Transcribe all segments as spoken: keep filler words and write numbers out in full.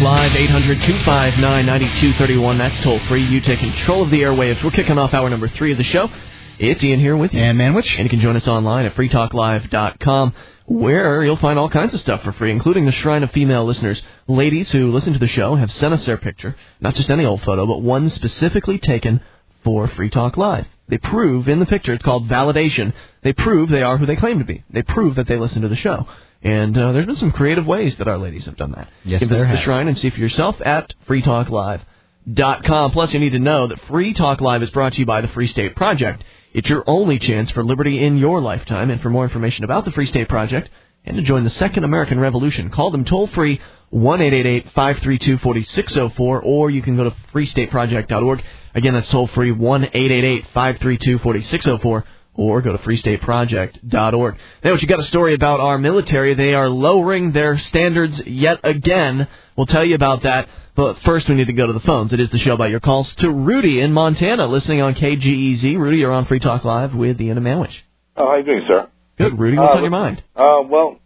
Live, eight hundred, two five nine, nine two three one. That's toll free. You take control of the airwaves. We're kicking off hour number three of the show. It's Ian here with you. And Manwich. And you can join us online at free talk live dot com, where you'll find all kinds of stuff for free, including the Shrine of Female Listeners. Ladies who listen to the show have sent us their picture, not just any old photo, but one specifically taken for Free Talk Live. They prove in the picture, it's called validation, they prove they are who they claim to be. They prove that they listen to the show. And uh, there's been some creative ways that our ladies have done that. Yes, you can visit there the Shrine and see for yourself at free talk live dot com. Plus, you need to know that Free Talk Live is brought to you by the Free State Project. It's your only chance for liberty in your lifetime. And for more information about the Free State Project and to join the Second American Revolution, call them toll-free one eight eight eight, five three two, four six zero four, or you can go to free state project dot org. Again, that's toll-free one eight eight eight, five three two, four six zero four, or go to free state project dot org. Now, you got a story about our military. They are lowering their standards yet again. We'll tell you about that. But first, we need to go to the phones. It is the show about your calls to Rudy in Montana, listening on K G E Z. Rudy, you're on Free Talk Live with Ian and Manwich. Oh, how are you doing, sir? Good, Rudy. What's uh, on your mind? Uh, well,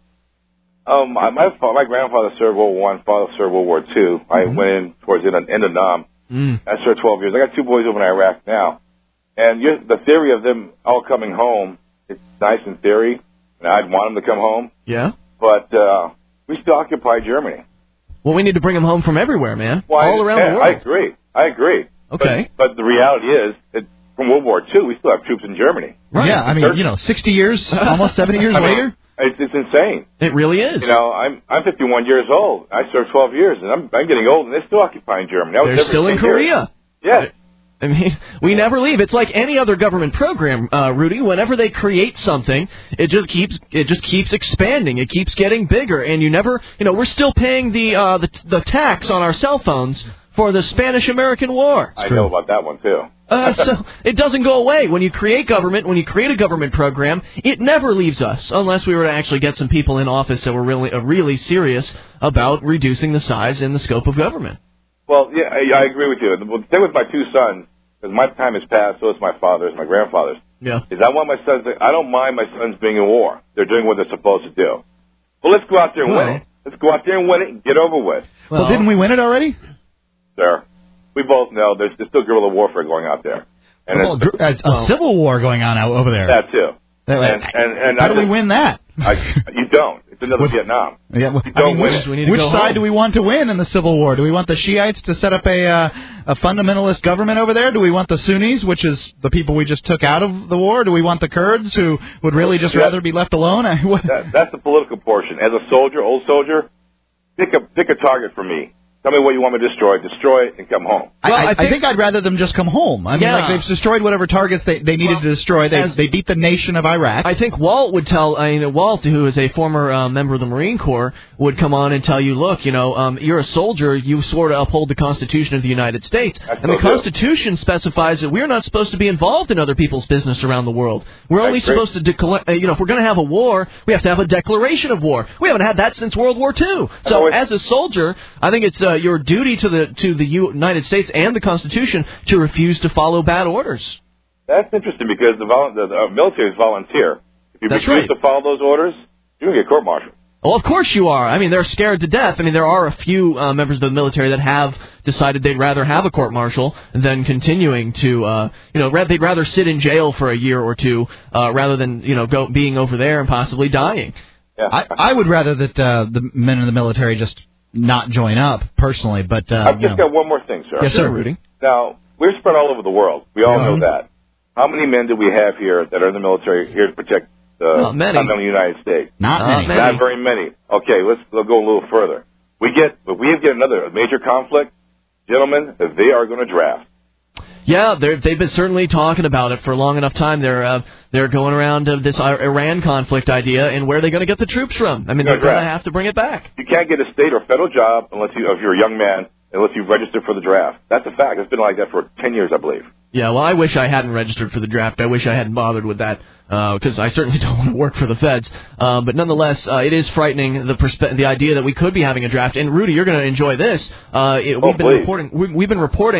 um, my my my grandfather served World War One, father served World War Two. I mm-hmm. went in towards the end of, end of Nam. Mm. I served twelve years. I got two boys over in Iraq now. And you're, the theory of them all coming home, it's nice in theory, and I'd want them to come home. Yeah. But uh, we still occupy Germany. Well, we need to bring them home from everywhere, man. Well, all I, around the world. I agree. I agree. Okay. But, but the reality is that from World War Two, we still have troops in Germany. Right. Yeah, I mean, you know, sixty years, almost seventy years I mean, later. It's, it's insane. It really is. You know, I'm I'm fifty-one years old. I served twelve years, and I'm I'm getting old, and they're still occupying Germany. That was They're still in Korea. Yes. I mean, we never leave. It's like any other government program, uh, Rudy. Whenever they create something, it just keeps it just keeps expanding. It keeps getting bigger, and you never, you know, we're still paying the uh, the, the tax on our cell phones for the Spanish-American War. I know about that one too. uh, so it doesn't go away. When you create government, when you create a government program, it never leaves us, unless we were to actually get some people in office that were really uh, really serious about reducing the size and the scope of government. Well, yeah, I, I agree with you. The thing with my two sons, because my time has passed, so has my father's, my grandfather's, yeah. is I want my sons to, I don't mind my sons being in war. They're doing what they're supposed to do. Well, let's go out there and well, win it. Let's go out there and win it and get over with. Well, well didn't we win it already? Sir, we both know there's, there's still guerrilla warfare going out there. And well, it's, a, a well, civil war going on out over there. That too. And, and, and, and how I do just, we win that? I, you don't. It's another With, Vietnam. Yeah, well, you don't I mean, win which, it. We need to which go side home. do we want to win in the Civil War? Do we want the Shiites to set up a uh, a fundamentalist government over there? Do we want the Sunnis, which is the people we just took out of the war? Do we want the Kurds, who would really just yeah. rather be left alone? that, that's the political portion. As a soldier, old soldier, pick a pick a target for me. Tell me what you want me to destroy. Destroy it and come home. Well, I, I, I, think, I think I'd rather them just come home. I mean, yeah. like they've destroyed whatever targets they, they needed well, to destroy. They as, they beat the nation of Iraq. I think Walt would tell, I mean, Walt, who is a former uh, member of the Marine Corps, would come on and tell you, look, you know, um, you're a soldier. You swore to uphold the Constitution of the United States. I and the do. Constitution specifies that we're not supposed to be involved in other people's business around the world. We're I only agree. supposed to, declare, uh, you know, if we're going to have a war, we have to have a declaration of war. We haven't had that since World War Two. So always, as a soldier, I think it's uh, your duty to the to the United States and the Constitution to refuse to follow bad orders. That's interesting because the, vol- the, the military is volunteer. If you That's refuse right. to follow those orders, you're going to get court-martialed. Well, of course you are. I mean, they're scared to death. I mean, there are a few uh, members of the military that have decided they'd rather have a court-martial than continuing to, uh, you know, ra- they'd rather sit in jail for a year or two uh, rather than, you know, go being over there and possibly dying. Yeah. I, I would rather that uh, the men in the military just not join up, personally, but... Uh, I've just you know. got one more thing, sir. Yes, sir. Rudy. Now, we're spread all over the world. We all Yeah. know that. How many men do we have here that are in the military here to protect the Not many. continental United States? Not, Not many. many. Not very many. Okay, let's, let's go a little further. We get, if we get another major conflict, gentlemen, they are going to draft. Yeah, they're, they've been certainly talking about it for a long enough time. They're uh, they're going around uh, this Iran conflict idea, and where are they going to get the troops from? I mean, they're going to have to bring it back. You can't get a state or federal job unless you, if you're a young man, unless you've registered for the draft. That's a fact. It's been like that for ten years, I believe. Yeah, well, I wish I hadn't registered for the draft. I wish I hadn't bothered with that, because uh, I certainly don't want to work for the feds. Uh, but nonetheless, uh, it is frightening, the perspe- the idea that we could be having a draft. And Rudy, you're going to enjoy this. Uh, it, oh, we've been please. reporting. We, we've been reporting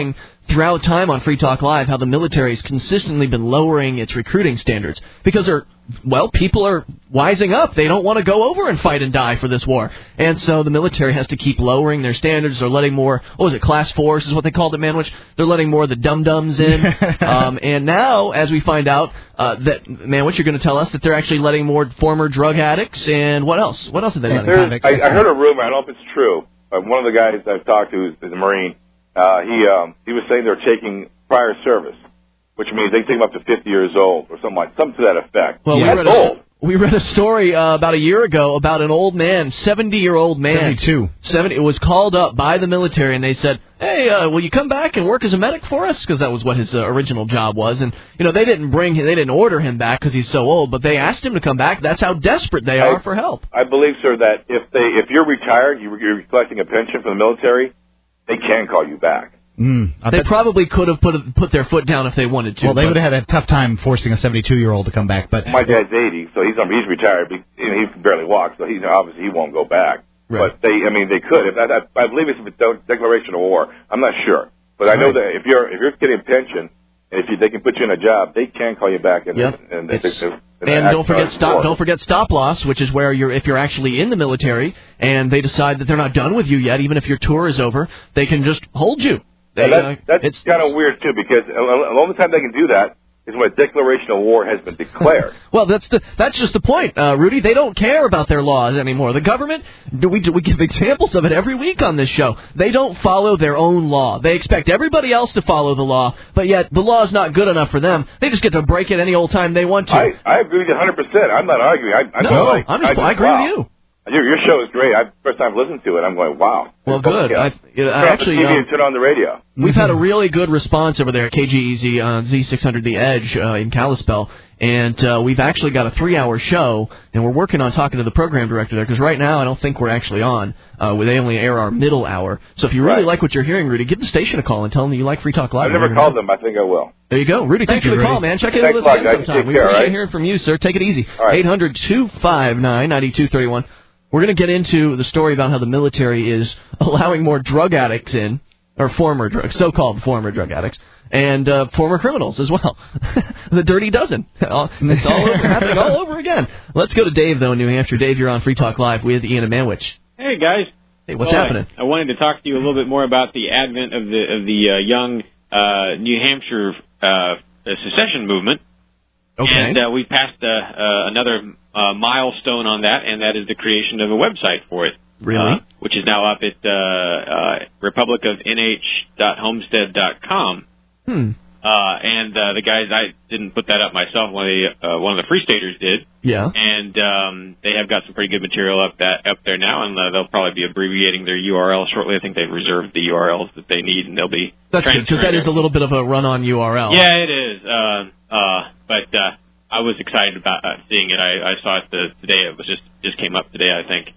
throughout time on Free Talk Live how the military has consistently been lowering its recruiting standards because they're, well, people are wising up. They don't want to go over and fight and die for this war. And so the military has to keep lowering their standards. They're letting more, what was it, class fours is what they called it, Manwich? They're letting more of the dum-dums in. um, and now, as we find out, uh, that, Manwich, you're going to tell us that they're actually letting more former drug addicts and what else? What else are they letting? I, I heard a rumor, I don't know if it's true, but one of the guys I've talked to is, is a Marine. Uh, he, um, he was saying they're taking prior service, which means they take them up to fifty years old or something like something to that effect. Well, yeah, we, read that's a, old. we read a story uh, about a year ago about an old man, seventy-year-old man. seventy-two. seventy, it was called up by the military, and they said, hey, uh, will you come back and work as a medic for us? Because that was what his uh, original job was. And, you know, they didn't bring him, they didn't order him back because he's so old, but they asked him to come back. That's how desperate they are I, for help. I believe, sir, that if they if you're retired, you, you're collecting a pension from the military, they can call you back. Mm, they bet. probably could have put put their foot down if they wanted to. Well, they would have had a tough time forcing a seventy-two-year-old to come back. But my dad's eighty, so he's he's retired. But, you know, he can barely walk, so he's obviously he won't go back. Right. But they, I mean, they could. If I, I, I believe it's a declaration of war. I'm not sure, but I know right. that if you're if you're getting a pension, and if you, they can put you in a job, they can call you back. And, yep. and, and, and, and, and don't forget stop. Don't forget stop loss, which is where you're if you're actually in the military and they decide that they're not done with you yet, even if your tour is over, they can just hold you. They, yeah, that's uh, that's kind of weird, too, because the only time they can do that is when a declaration of war has been declared. Well, that's the that's just the point, uh, Rudy. They don't care about their laws anymore. The government, do we, do we give examples of it every week on this show. They don't follow their own law. They expect everybody else to follow the law, but yet the law is not good enough for them. They just get to break it any old time they want to. I, I agree with you one hundred percent. I'm not arguing. I, I no, like, I'm just, I, just, I agree wow. with you. Your, your show is great. I first time listening to it, I'm going, wow. Well, good. I, you know, turn actually, on the T V um, and turn on the radio. We've had a really good response over there at K G E Z on Z six hundred The Edge uh, in Kalispell, and uh, we've actually got a three-hour show, and we're working on talking to the program director there, because right now I don't think we're actually on. Uh, they only air our middle hour. So if you really right. like what you're hearing, Rudy, give the station a call and tell them that you like Free Talk Live. I've never called them. I think I will. There you go. Rudy, thanks Thank for the you, call, Rudy. man. Check in Thanks with us again guys. sometime. We care, appreciate right? hearing from you, sir. Take it easy. Right. eight hundred two five nine nine two three one. We're going to get into the story about how the military is allowing more drug addicts in, or former drug, so-called former drug addicts, and uh, former criminals as well. The dirty dozen. It's all over, happening all over again. Let's go to Dave, though, in New Hampshire. Dave, you're on Free Talk Live with Ian and Manwich. Hey, guys. Hey, what's well, happening? I, I wanted to talk to you a little bit more about the advent of the of the uh, young uh, New Hampshire uh, secession movement. Okay. And uh, we passed uh, uh, another uh, milestone on that, and that is the creation of a website for it. Really? Uh, which is now up at uh, uh, republic of n h dot homestead dot com. Hmm. Uh, and uh, the guys, I didn't put that up myself. One of the uh, one of the Free Staters did. Yeah. And um, they have got some pretty good material up that up there now, and uh, they'll probably be abbreviating their U R L shortly. I think they've reserved the U R Ls that they need, and they'll be. That's good, because that is a little bit of a run-on U R L. Yeah, it is. Uh, uh, but uh, I was excited about uh, seeing it. I, I saw it the, today. It was just just came up today, I think.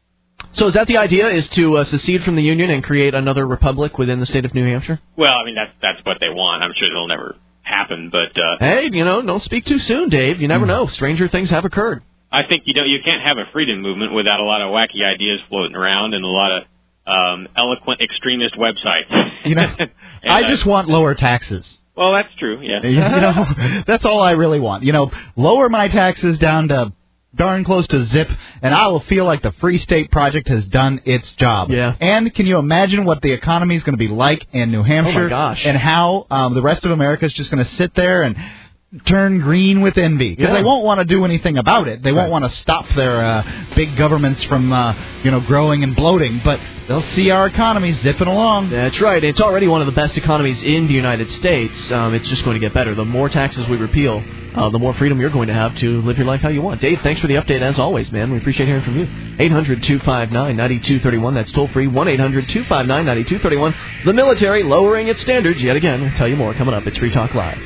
So is that the idea, is to uh, secede from the Union and create another republic within the state of New Hampshire? Well, I mean, that's that's what they want. I'm sure it'll never happen, but... Uh, hey, you know, don't speak too soon, Dave. You never know. Stranger things have occurred. I think you know you can't have a freedom movement without a lot of wacky ideas floating around and a lot of um, eloquent extremist websites. You know, I just want lower taxes. Well, that's true, yeah. You know, that's all I really want. You know, lower my taxes down to darn close to zip, and I will feel like the Free State Project has done its job. Yeah. And can you imagine what the economy is going to be like in New Hampshire? Oh, my gosh. And how um, the rest of America is just going to sit there and turn green with envy. Because yeah. they won't want to do anything about it. They right. won't want to stop their uh, big governments from, uh, you know, growing and bloating. But they'll see our economy zipping along. That's right. It's already one of the best economies in the United States. Um, it's just going to get better. The more taxes we repeal, uh, the more freedom you're going to have to live your life how you want. Dave, thanks for the update as always, man. We appreciate hearing from you. eight hundred two five nine nine two three one. That's toll free. one eight hundred two five nine nine two three one. The military lowering its standards yet again. We'll tell you more coming up. It's Free Talk Live.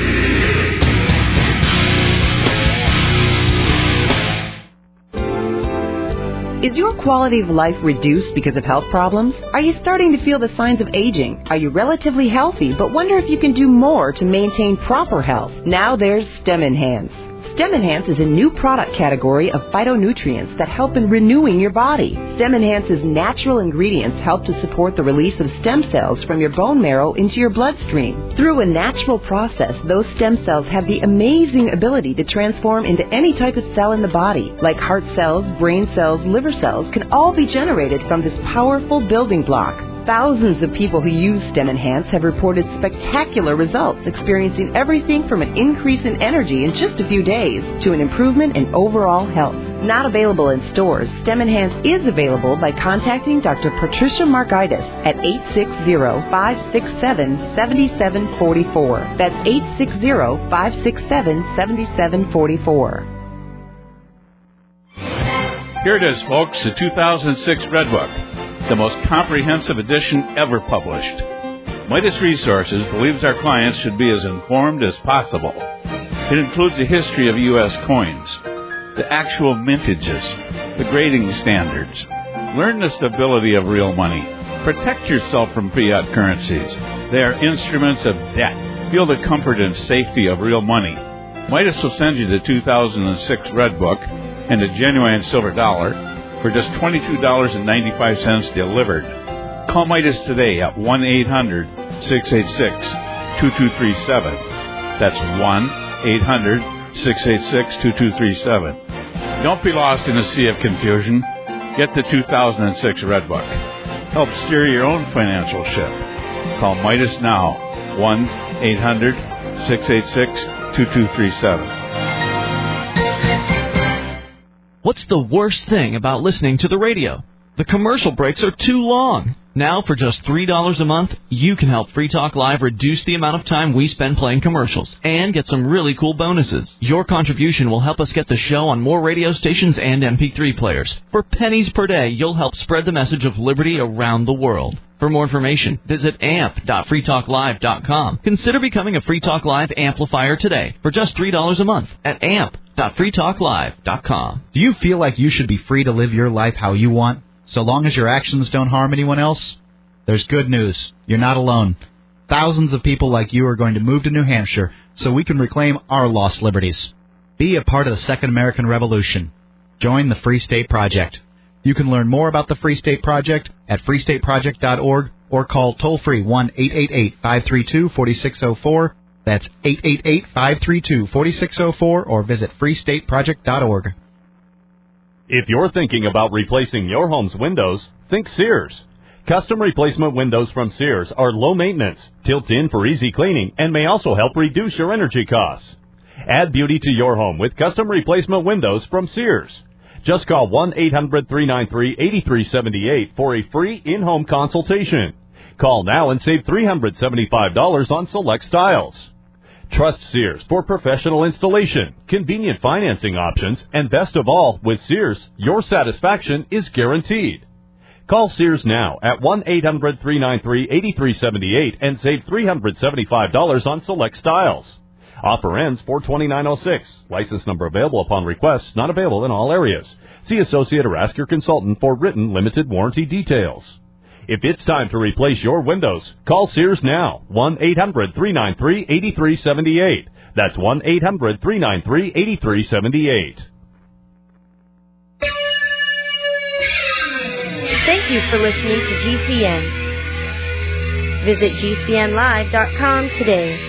Is your quality of life reduced because of health problems? Are you starting to feel the signs of aging? Are you relatively healthy but wonder if you can do more to maintain proper health? Now there's STEM Enhance. Stem Enhance is a new product category of phytonutrients that help in renewing your body. Stem Enhance's natural ingredients help to support the release of stem cells from your bone marrow into your bloodstream. Through a natural process, those stem cells have the amazing ability to transform into any type of cell in the body, like heart cells, brain cells, liver cells, can all be generated from this powerful building block. Thousands of people who use Stem Enhance have reported spectacular results, experiencing everything from an increase in energy in just a few days to an improvement in overall health. Not available in stores, Stem Enhance is available by contacting Doctor Patricia Markaitis at eight six zero, five six seven, seven seven four four. That's eight six zero, five six seven, seven seven four four. Here it is, folks, the two thousand six Red Book, the most comprehensive edition ever published. Midas Resources believes our clients should be as informed as possible. It includes a history of U S coins, the actual mintages, the grading standards. Learn the stability of real money. Protect yourself from fiat currencies. They are instruments of debt. Feel the comfort and safety of real money. Midas will send you the two thousand six Red Book and a genuine silver dollar for just twenty-two dollars and ninety-five cents delivered. Call Midas today at one eight hundred, six eight six, two two three seven. That's one eight hundred, six eight six, two two three seven. Don't be lost in a sea of confusion. Get the two thousand six Red Book. Help steer your own financial ship. Call Midas now, one eight hundred, six eight six, two two three seven. What's the worst thing about listening to the radio? The commercial breaks are too long. Now, for just three dollars a month, you can help Free Talk Live reduce the amount of time we spend playing commercials and get some really cool bonuses. Your contribution will help us get the show on more radio stations and M P three players. For pennies per day, you'll help spread the message of liberty around the world. For more information, visit amp dot free talk live dot com. Consider becoming a Free Talk Live amplifier today for just three dollars a month at amp dot free talk live dot com. Do you feel like you should be free to live your life how you want, so long as your actions don't harm anyone else? There's good news. You're not alone. Thousands of people like you are going to move to New Hampshire so we can reclaim our lost liberties. Be a part of the Second American Revolution. Join the Free State Project. You can learn more about the Free State Project at free state project dot org or call toll-free one eight eight eight, five three two, four six zero four. That's eight eight eight, five three two, four six zero four or visit free state project dot org. If you're thinking about replacing your home's windows, think Sears. Custom replacement windows from Sears are low maintenance, tilt in for easy cleaning, and may also help reduce your energy costs. Add beauty to your home with custom replacement windows from Sears. Just call one eight hundred, three nine three, eight three seven eight for a free in-home consultation. Call now and save three hundred seventy-five dollars on select styles. Trust Sears for professional installation, convenient financing options, and best of all, with Sears, your satisfaction is guaranteed. Call Sears now at one eight hundred, three nine three, eight three seven eight and save three hundred seventy-five dollars on select styles. Offer ends four twenty-nine oh six. License number available upon request, not available in all areas. See associate or ask your consultant for written limited warranty details. If it's time to replace your windows, call Sears now, one eight hundred, three nine three, eight three seven eight. That's one eight hundred, three nine three, eight three seven eight. Thank you for listening to G C N. Visit G C N live dot com today.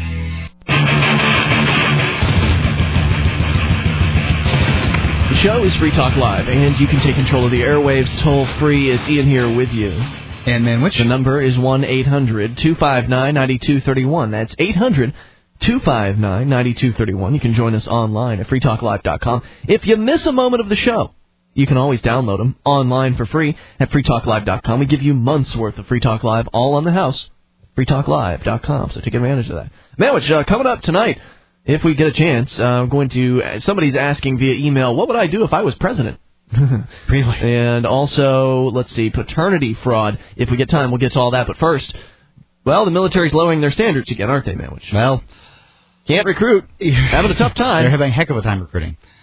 The show is Free Talk Live, and you can take control of the airwaves toll-free. It's Ian here with you. And Manwich. The number is one eight hundred, two five nine, nine two three one. That's eight hundred, two five nine, nine two three one. You can join us online at free talk live dot com. If you miss a moment of the show, you can always download them online for free at free talk live dot com. We give you months' worth of Free Talk Live all on the house, free talk live dot com, so take advantage of that. Manwich, uh, coming up tonight, if we get a chance, uh, I'm going to, uh, somebody's asking via email, what would I do if I was president? Really? And also, let's see, paternity fraud. If we get time, we'll get to all that. But first, well, the military's lowering their standards again, aren't they, Manwich? Well, can't recruit. Having a tough time. They're having a heck of a time recruiting.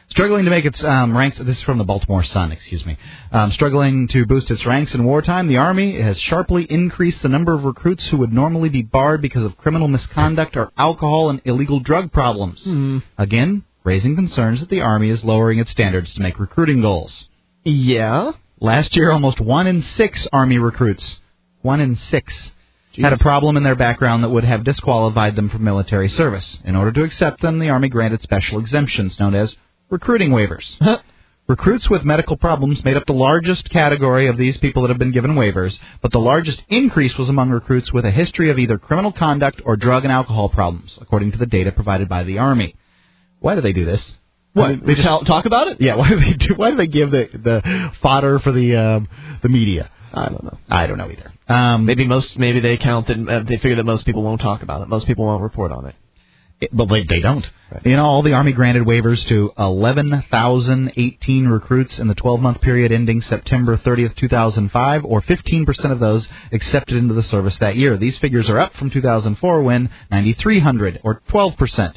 Struggling to make its um, ranks, this is from the Baltimore Sun, excuse me. Um, struggling to boost its ranks in wartime, the Army has sharply increased the number of recruits who would normally be barred because of criminal misconduct or alcohol and illegal drug problems. Mm. Again, raising concerns that the Army is lowering its standards to make recruiting goals. Yeah? Last year, almost one in six Army recruits, one in six, Jeez. had a problem in their background that would have disqualified them from military service. In order to accept them, the Army granted special exemptions known as recruiting waivers. Recruits with medical problems made up the largest category of these people that have been given waivers, but the largest increase was among recruits with a history of either criminal conduct or drug and alcohol problems, according to the data provided by the Army. Why do they do this? What? I mean, they just talk about it? Yeah. Why do they do? Why do they give the the fodder for the um, the media? I don't know. I don't know either. Um, maybe most. Maybe they count that. Uh, they figure that most people won't talk about it. Most people won't report on it. It, but they, they don't. Right. You know, all the Army granted waivers to eleven thousand eighteen recruits in the twelve-month period ending September thirtieth, two thousand five, or fifteen percent of those accepted into the service that year. These figures are up from two thousand four when nine thousand three hundred, or twelve percent,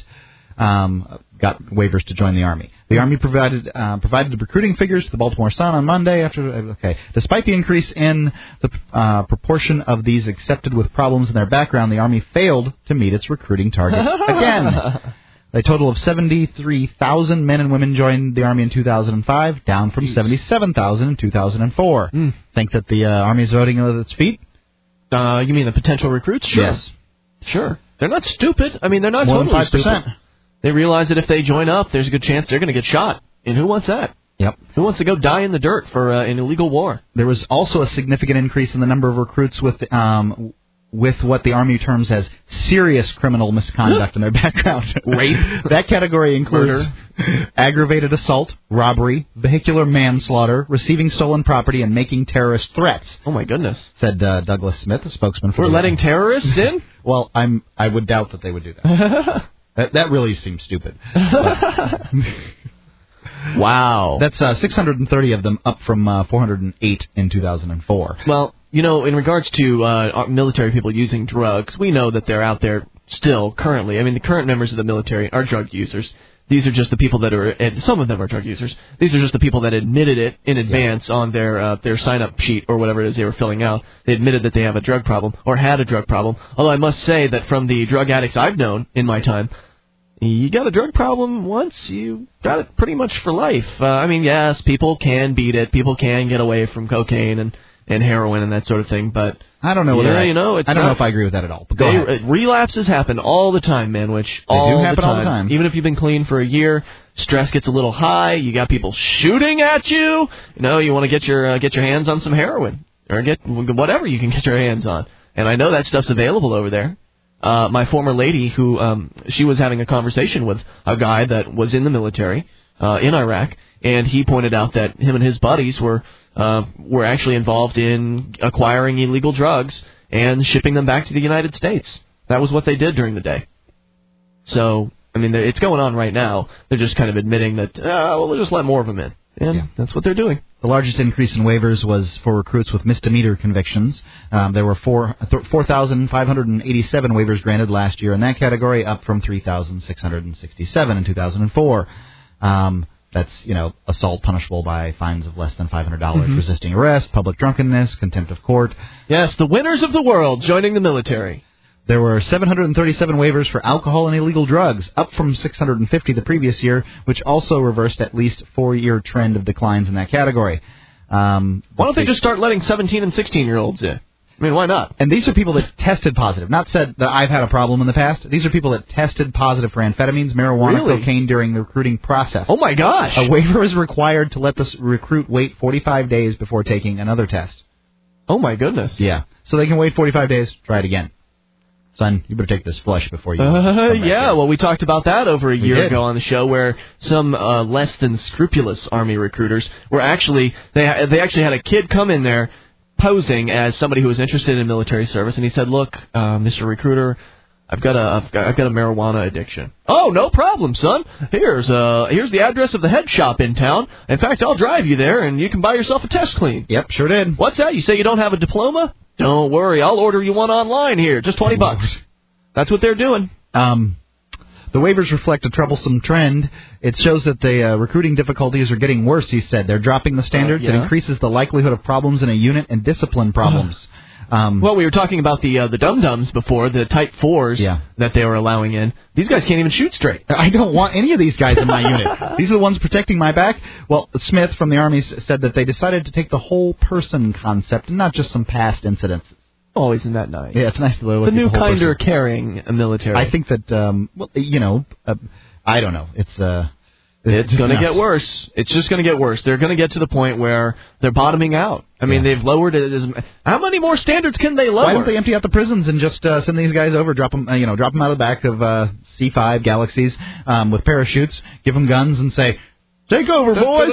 um, got waivers to join the Army. The Army provided uh, provided the recruiting figures to the Baltimore Sun on Monday. After okay, despite the increase in the uh, proportion of these accepted with problems in their background, the Army failed to meet its recruiting target again. A total of seventy-three thousand men and women joined the Army in two thousand five, down from seventy-seven thousand in two thousand four. Mm. Think that the uh, Army is voting with its feet? Uh, you mean the potential recruits? Sure. Yes. Sure. They're not stupid. I mean, they're not More totally than five percent. Stupid. They realize that if they join up, there's a good chance they're going to get shot. And who wants that? Yep. Who wants to go die in the dirt for uh, an illegal war? There was also a significant increase in the number of recruits with um, with what the Army terms as serious criminal misconduct in their background. Rape. That category includes aggravated assault, robbery, vehicular manslaughter, receiving stolen property, and making terrorist threats. Oh, my goodness. Said uh, Douglas Smith, a spokesman for We're the letting terrorists in? Well, I'm, I would doubt that they would do that. that, that really seems stupid. Wow. That's uh, six hundred thirty of them, up from uh, four hundred eight in two thousand four. Well, you know, in regards to uh, military people using drugs, we know that they're out there still currently. I mean, the current members of the military are drug users. These are just the people that are, and some of them are drug users. These are just the people that admitted it in advance on their uh, their sign-up sheet or whatever it is they were filling out. They admitted that they have a drug problem or had a drug problem. Although I must say that from the drug addicts I've known in my time, you got a drug problem once, you got it pretty much for life. Uh, I mean, yes, people can beat it. People can get away from cocaine and, and heroin and that sort of thing, but I don't know whether yeah, I, you know, it's I don't not, know if I agree with that at all. But go they, ahead. Relapses happen all the time, Manwich. All they do happen the time. all the time. Even if you've been clean for a year, stress gets a little high. You got people shooting at you. You know, you want to get your uh, get your hands on some heroin or get whatever you can get your hands on. And I know that stuff's available over there. Uh, my former lady, who um, she was having a conversation with a guy that was in the military uh, in Iraq, and he pointed out that him and his buddies were uh, were actually involved in acquiring illegal drugs and shipping them back to the United States. That was what they did during the day. So, I mean, it's going on right now. They're just kind of admitting that, uh, well, we'll just let more of them in. And yeah. That's what they're doing. The largest increase in waivers was for recruits with misdemeanor convictions. Um, there were four thousand five hundred eighty-seven waivers granted last year in that category, up from three thousand six hundred sixty-seven in two thousand four. Um, that's, you know, assault punishable by fines of less than five hundred dollars, mm-hmm. resisting arrest, public drunkenness, contempt of court. Yes, the winners of the world joining the military. There were seven hundred thirty-seven waivers for alcohol and illegal drugs, up from six hundred fifty the previous year, which also reversed at least four-year trend of declines in that category. Um, why don't they just start letting seventeen and sixteen-year-olds in? I mean, why not? And these are people that tested positive. Not said that I've had a problem in the past. These are people that tested positive for amphetamines, marijuana, really? cocaine during the recruiting process. Oh, my gosh. A waiver is required to let the recruit wait forty-five days before taking another test. Oh, my goodness. Yeah. So they can wait forty-five days, try it again. Son, you better take this flush before you... Uh, yeah, here. Well, we talked about that over a we year did. ago on the show, where some uh, less than scrupulous Army recruiters were actually... They they actually had a kid come in there posing as somebody who was interested in military service, and he said, look, uh, Mister Recruiter, I've got a I've got, I've got a marijuana addiction. Oh, no problem, son. Here's uh here's the address of the head shop in town. In fact, I'll drive you there, and you can buy yourself a test clean. Yep, sure did. What's that? You say you don't have a diploma? Don't worry, I'll order you one online here. Just twenty bucks. That's what they're doing. Um, The waivers reflect a troublesome trend. It shows that the uh, recruiting difficulties are getting worse, he said. They're dropping the standards. Uh, yeah. It increases the likelihood of problems in a unit and discipline problems. Um, well, we were talking about the uh, the dum-dums before, the Type fours yeah. that they were allowing in. These guys can't even shoot straight. I don't want any of these guys in my unit. These are the ones protecting my back. Well, Smith from the Army said that they decided to take the whole person concept and not just some past incidents. Oh, isn't that nice? Yeah, it's nice to look the at new, the whole kinder, person. caring military. I think that, um, well, you know, uh, I don't know. It's uh, It's going to get worse. It's just going to get worse. They're going to get to the point where they're bottoming out. I mean, yeah. they've lowered it. As, how many more standards can they lower? Why don't they empty out the prisons and just uh, send these guys over, drop them, uh, you know, drop them out of the back of uh, C five Galaxies um, with parachutes, give them guns, and say, "Take over, boys."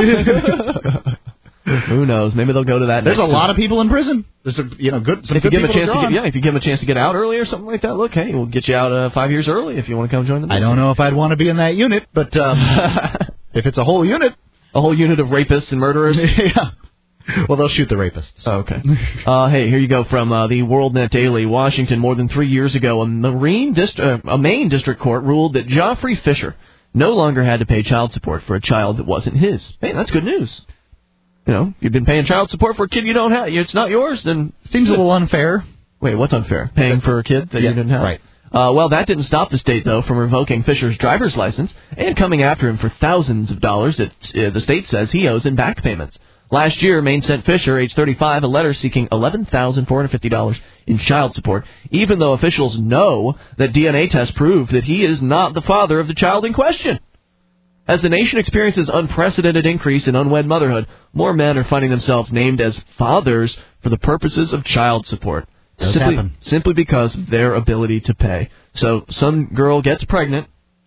Who knows? Maybe they'll go to that. There's a next lot of people in prison. There's a, you know, good. Some if you good give them a chance to get, yeah, if you give them a chance to get out early or something like that, look, hey, we'll get you out uh, five years early if you want to come join the military. I don't know if I'd want to be in that unit, but um, if it's a whole unit, a whole unit of rapists and murderers, yeah. Well, they'll shoot the rapists. Oh, okay. uh, hey, here you go from uh, the WorldNet Daily. Washington, more than three years ago, a Marine dist- uh, a Maine district court ruled that Geoffrey Fisher no longer had to pay child support for a child that wasn't his. Hey, that's good news. You know, you've been paying child support for a kid you don't have. It's not yours, then... Seems a little unfair. Wait, what's unfair? Paying for a kid that yeah, you didn't have? Right. Uh, well, that didn't stop the state, though, from revoking Fisher's driver's license and coming after him for thousands of dollars that uh, the state says he owes in back payments. Last year, Maine sent Fisher, age thirty-five, a letter seeking eleven thousand four hundred fifty dollars in child support, even though officials know that D N A tests prove that he is not the father of the child in question. As the nation experiences unprecedented increase in unwed motherhood, more men are finding themselves named as fathers for the purposes of child support. Does simply, happen. simply because of their ability to pay. So some girl gets pregnant,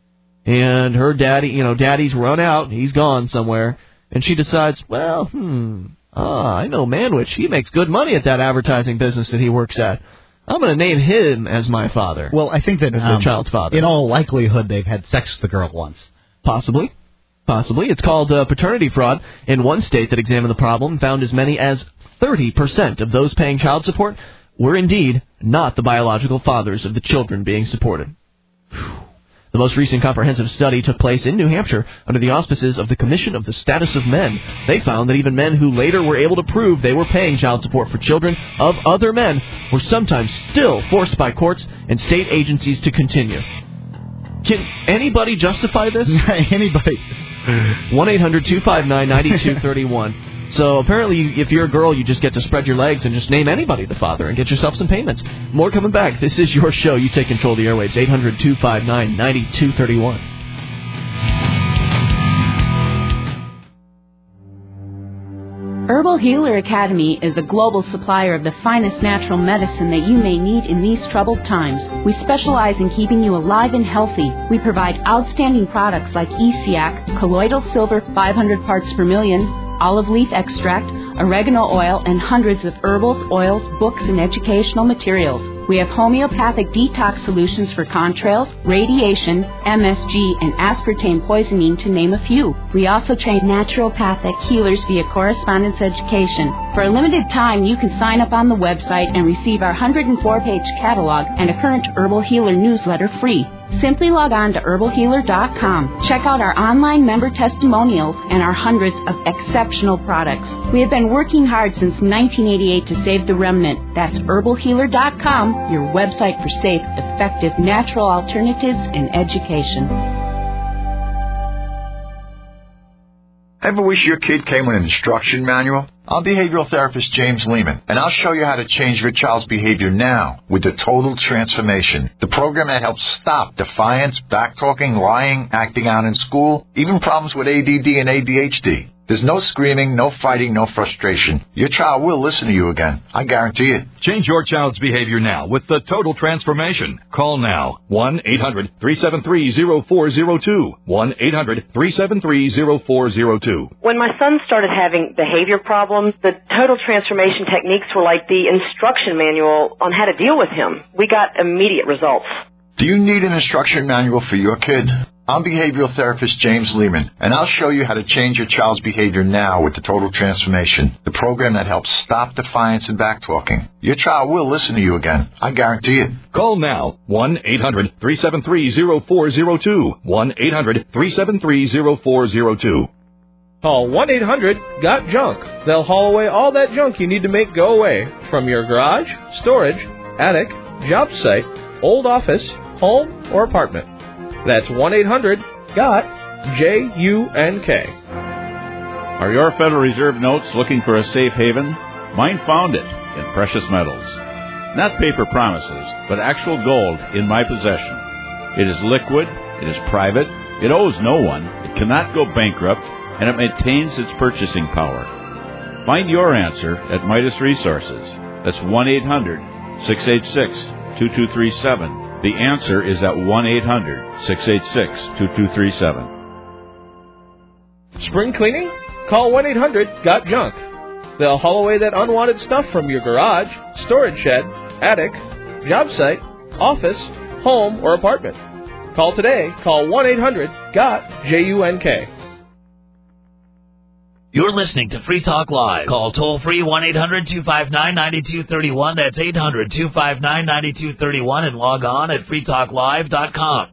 and her daddy, you know, daddy's run out, he's gone somewhere, and she decides, well, hmm, ah, I know Manwich, he makes good money at that advertising business that he works at. I'm going to name him as my father. Well, I think that as um, the child's father. In all likelihood, they've had sex with the girl once. Possibly. Possibly. It's called uh, paternity fraud. In one state that examined the problem found as many as thirty percent of those paying child support were indeed not the biological fathers of the children being supported. Whew. The most recent comprehensive study took place in New Hampshire under the auspices of the Commission of the Status of Men. They found that even men who later were able to prove they were paying child support for children of other men were sometimes still forced by courts and state agencies to continue. Can anybody justify this? Anybody. one eight hundred two five nine nine two three one. So apparently if you're a girl, you just get to spread your legs and just name anybody the father and get yourself some payments. More coming back. This is your show. You take control of the airwaves. eight hundred two five nine nine two three one. Herbal Healer Academy is a global supplier of the finest natural medicine that you may need in these troubled times. We specialize in keeping you alive and healthy. We provide outstanding products like E C A C, colloidal silver five hundred parts per million, olive leaf extract, oregano oil, and hundreds of herbals, oils, books, and educational materials. We have homeopathic detox solutions for contrails, radiation, M S G, and aspartame poisoning, to name a few. We also train naturopathic healers via correspondence education. For a limited time, you can sign up on the website and receive our one hundred four page catalog and a current Herbal Healer newsletter free. Simply log on to herbal healer dot com. Check out our online member testimonials and our hundreds of exceptional products. We have been working hard since nineteen eighty-eight to save the remnant. That's herbal healer dot com, your website for safe, effective, natural alternatives in education. Ever wish your kid came with an instruction manual? I'm behavioral therapist James Lehman, and I'll show you how to change your child's behavior now with the Total Transformation, the program that helps stop defiance, backtalking, lying, acting out in school, even problems with A D D and A D H D. There's no screaming, no fighting, no frustration. Your child will listen to you again. I guarantee it. Change your child's behavior now with the Total Transformation. Call now. one eight hundred three seven three zero four zero two. one eight hundred three seven three zero four zero two. When my son started having behavior problems, the Total Transformation techniques were like the instruction manual on how to deal with him. We got immediate results. Do you need an instruction manual for your kid? I'm behavioral therapist James Lehman, and I'll show you how to change your child's behavior now with the Total Transformation, the program that helps stop defiance and backtalking. Your child will listen to you again. I guarantee it. Call now, one eight hundred three seven three zero four zero two, one eight hundred three seven three zero four zero two. Call one eight hundred got junk. They'll haul away all that junk you need to make go away from your garage, storage, attic, job site, old office, home, or apartment. That's one eight hundred got J U N K. Are your Federal Reserve notes looking for a safe haven? Mine found it in precious metals. Not paper promises, but actual gold in my possession. It is liquid, it is private, it owes no one, it cannot go bankrupt, and it maintains its purchasing power. Find your answer at Midas Resources. That's one eight hundred six eight six two two three seven. The answer is at one eight hundred six eight six two two three seven. Spring cleaning? Call one eight hundred got junk. They'll haul away that unwanted stuff from your garage, storage shed, attic, job site, office, home, or apartment. Call today. Call one eight hundred got J U N K. You're listening to Free Talk Live. Call toll-free one eight hundred two five nine nine two three one. That's eight hundred two five nine nine two three one. And log on at free talk live dot com.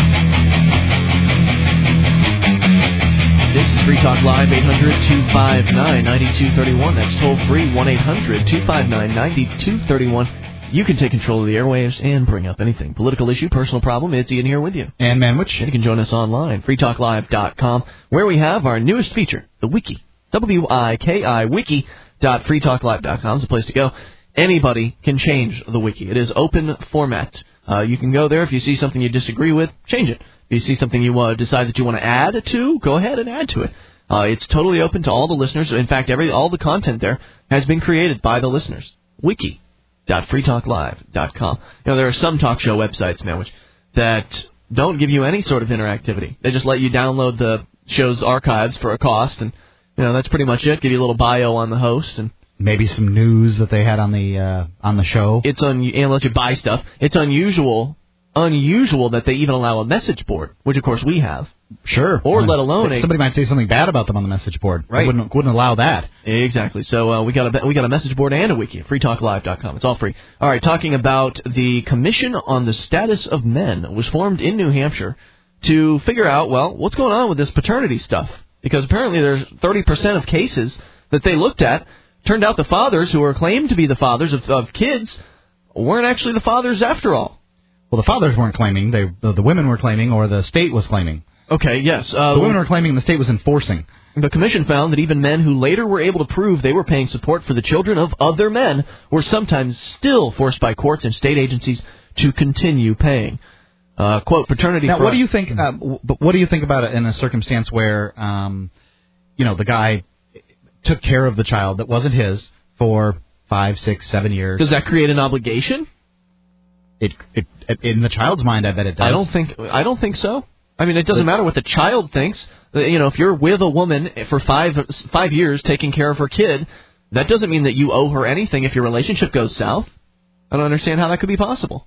This is Free Talk Live, eight hundred two five nine nine two three one. That's toll-free, one eight hundred two five nine nine two three one. You can take control of the airwaves and bring up anything. Political issue, personal problem, it's Ian here with you. And Manwich. And you can join us online, free talk live dot com, where we have our newest feature, the Wiki. W I K I, wiki dot free talk live dot com is the place to go. Anybody can change the Wiki. It is open format. Uh, you can go there. If you see something you disagree with, change it. If you see something you uh, decide that you want to add to, go ahead and add to it. Uh, it's totally open to all the listeners. In fact, every all the content there has been created by the listeners. wiki dot free talk live dot com. You know, there are some talk show websites now which that don't give you any sort of interactivity. They just let you download the show's archives for a cost, and you know, that's pretty much it. Give you a little bio on the host and maybe some news that they had on the uh, on the show. It's un and let you buy stuff. It's unusual, unusual that they even allow a message board, which of course we have. Sure. Or I mean, let alone a, somebody might say something bad about them on the message board. Right. I wouldn't wouldn't allow that. Exactly. So uh, we got a we got a message board and a wiki at free talk live dot com. It's all free. All right. Talking about the Commission on the Status of Men was formed in New Hampshire to figure out, well, what's going on with this paternity stuff. Because apparently there's thirty percent of cases that they looked at, turned out the fathers who were claimed to be the fathers of, of kids weren't actually the fathers after all. Well, the fathers weren't claiming. They, the, the women were claiming, or the state was claiming. Okay, yes. Uh, the women were claiming and the state was enforcing. The commission found that even men who later were able to prove they were paying support for the children of other men were sometimes still forced by courts and state agencies to continue paying. Uh, quote, paternity... Now, fraud. what do you think? Uh, what do you think about it in a circumstance where, um, you know, the guy took care of the child that wasn't his for five, six, seven years? Does that create an obligation? It, it, in the child's mind, I bet it does. I don't think. I don't think so. I mean, it doesn't matter what the child thinks. You know, if you're with a woman for five five years taking care of her kid, that doesn't mean that you owe her anything if your relationship goes south. I don't understand how that could be possible.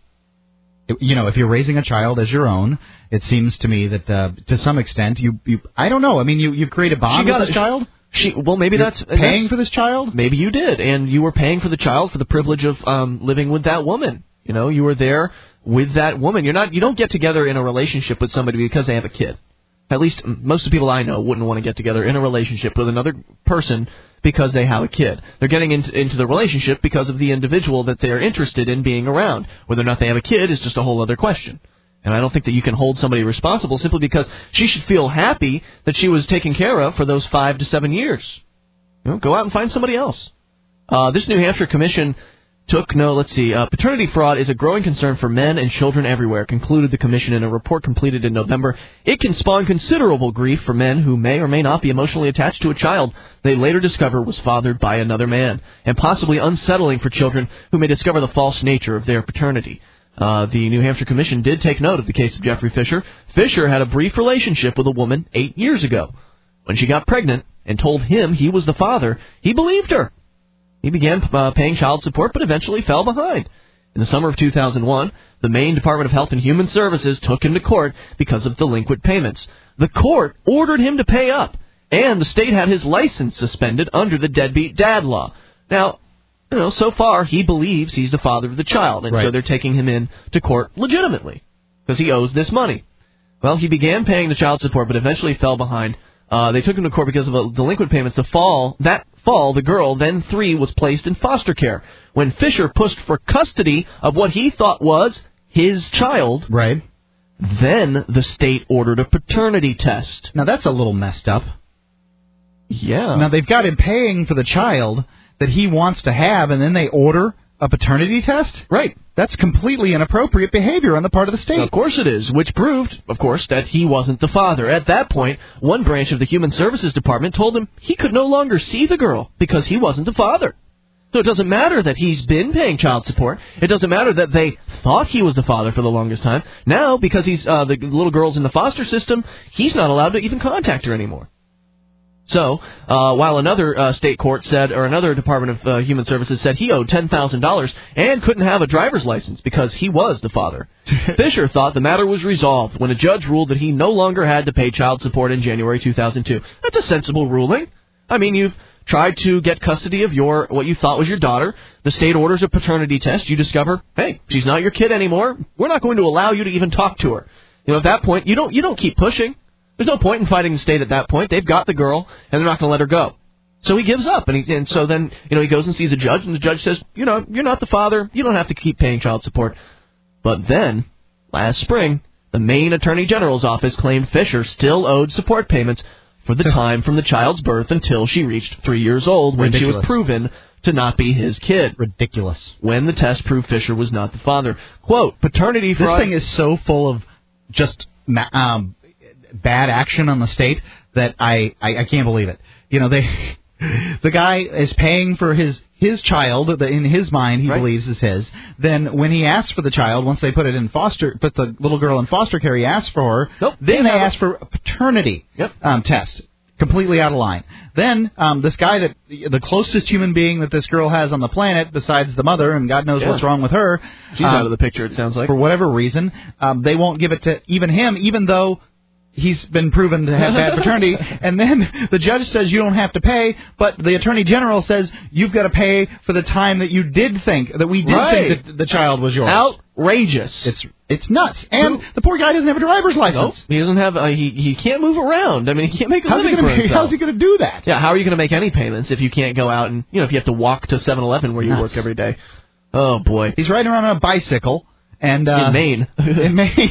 You know, if you're raising a child as your own, it seems to me that uh, to some extent you, you I don't know. I mean, you you create a bond with this child. She well, maybe You're that's paying that's, for this child. Maybe you did, and you were paying for the child for the privilege of um, living with that woman. You know, you were there with that woman. You're not. You don't get together in a relationship with somebody because they have a kid. At least most of the people I know wouldn't want to get together in a relationship with another person because they have a kid. They're getting into, into the relationship because of the individual that they're interested in being around. Whether or not they have a kid is just a whole other question. And I don't think that you can hold somebody responsible simply because she should feel happy that she was taken care of for those five to seven years. You know, go out and find somebody else. Uh, this New Hampshire commission took no, let's see, uh, paternity fraud is a growing concern for men and children everywhere, concluded the commission in a report completed in November. It can spawn considerable grief for men who may or may not be emotionally attached to a child they later discover was fathered by another man, and possibly unsettling for children who may discover the false nature of their paternity. Uh, the New Hampshire Commission did take note of the case of Jeffrey Fisher. Fisher had a brief relationship with a woman eight years ago. When she got pregnant and told him he was the father, he believed her. He began uh, paying child support, but eventually fell behind. In the summer of two thousand one, the Maine Department of Health and Human Services took him to court because of delinquent payments. The court ordered him to pay up, and the state had his license suspended under the deadbeat dad law. Now, you know, so far he believes he's the father of the child, and right. so they're taking him in to court legitimately because he owes this money. Well, he began paying the child support, but eventually fell behind. Uh, they took him to court because of a delinquent payments. The fall, that fall, the girl, then three, was placed in foster care. When Fisher pushed for custody of what he thought was his child, right, then the state ordered a paternity test. Now, that's a little messed up. Yeah. Now, they've got him paying for the child that he wants to have, and then they order a paternity test? Right. That's completely inappropriate behavior on the part of the state. Of course it is, which proved, of course, that he wasn't the father. At that point, one branch of the Human Services Department told him he could no longer see the girl because he wasn't the father. So it doesn't matter that he's been paying child support. It doesn't matter that they thought he was the father for the longest time. Now, because he's uh, the little girl's in the foster system, he's not allowed to even contact her anymore. So, uh, while another uh, state court said, or another Department of uh, Human Services said he owed ten thousand dollars and couldn't have a driver's license because he was the father. Fisher thought the matter was resolved when a judge ruled that he no longer had to pay child support in January two thousand two. That's a sensible ruling. I mean, you've tried to get custody of your what you thought was your daughter. The state orders a paternity test. You discover, hey, she's not your kid anymore. We're not going to allow you to even talk to her. You know, at that point, you don't you don't keep pushing. There's no point in fighting the state at that point. They've got the girl, and they're not going to let her go. So he gives up, and, he, and so then you know he goes and sees a judge, and the judge says, you know, you're not the father. You don't have to keep paying child support. But then, last spring, the Maine Attorney General's office claimed Fisher still owed support payments for the time from the child's birth until she reached three years old, when Ridiculous. she was proven to not be his kid. Ridiculous. When the test proved Fisher was not the father. Quote, paternity fraud... This thing is so full of just... um. bad action on the state that I, I, I can't believe it. You know, they the guy is paying for his his child that in his mind he right. believes is his. Then when he asks for the child, once they put it in foster, put the little girl in foster care, he asks for her. Nope, then they they ask for a paternity yep. um, test. Completely out of line. Then um, this guy, that the closest human being that this girl has on the planet, besides the mother, and God knows yeah. what's wrong with her. She's um, out of the picture, it sounds like. For whatever reason, um, they won't give it to even him, even though he's been proven to have bad paternity. And then the judge says you don't have to pay, but the attorney general says you've got to pay for the time that you did think, that we did right. think that the child was yours. Outrageous. It's it's nuts. And the poor guy doesn't have a driver's license. Nope. He doesn't have, uh, he, he can't move around. I mean, he can't make a how's living he gonna for make, himself. How's he going to do that? Yeah, how are you going to make any payments if you can't go out and, you know, if you have to walk to seven eleven where you Nuts. work every day? Oh, boy. He's riding around on a bicycle. And, uh, in Maine. in Maine.